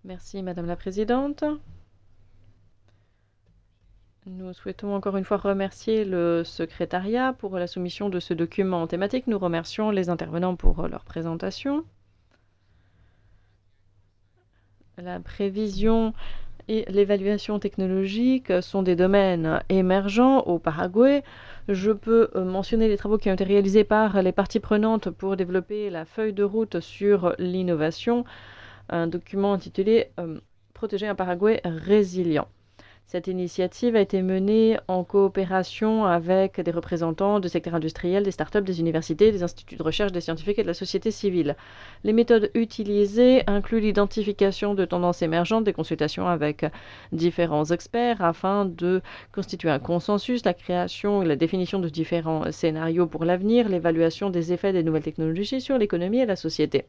Merci Madame la Présidente. Nous souhaitons encore une fois remercier le secrétariat pour la soumission de ce document thématique. Nous remercions les intervenants pour leur présentation. La prévision et l'évaluation technologique sont des domaines émergents au Paraguay. Je peux mentionner les travaux qui ont été réalisés par les parties prenantes pour développer la feuille de route sur l'innovation, un document intitulé Protéger un Paraguay résilient. Cette initiative a été menée en coopération avec des représentants du secteur industriel, des startups, des universités, des instituts de recherche, des scientifiques et de la société civile. Les méthodes utilisées incluent l'identification de tendances émergentes, des consultations avec différents experts afin de constituer un consensus, la création et la définition de différents scénarios pour l'avenir, l'évaluation des effets des nouvelles technologies sur l'économie et la société.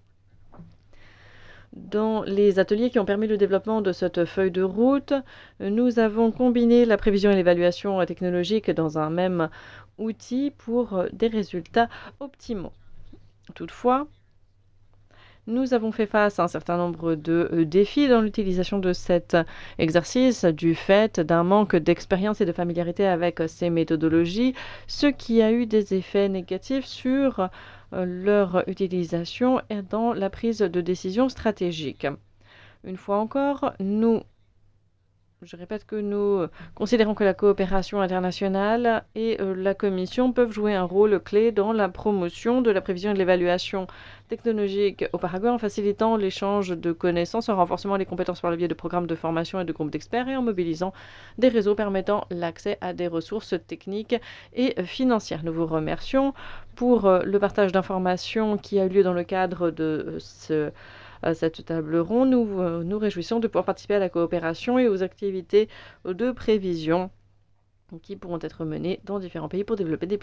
Dans les ateliers qui ont permis le développement de cette feuille de route, nous avons combiné la prévision et l'évaluation technologique dans un même outil pour des résultats optimaux. Toutefois, nous avons fait face à un certain nombre de défis dans l'utilisation de cet exercice du fait d'un manque d'expérience et de familiarité avec ces méthodologies, ce qui a eu des effets négatifs sur leur utilisation et dans la prise de décision stratégique. Une fois encore, je répète que nous considérons que la coopération internationale et la Commission peuvent jouer un rôle clé dans la promotion de la prévision et de l'évaluation technologique au Paraguay en facilitant l'échange de connaissances, en renforçant les compétences par le biais de programmes de formation et de groupes d'experts et en mobilisant des réseaux permettant l'accès à des ressources techniques et financières. Nous vous remercions pour le partage d'informations qui a eu lieu dans le cadre de cette table ronde. Nous nous réjouissons de pouvoir participer à la coopération et aux activités de prévision qui pourront être menées dans différents pays pour développer des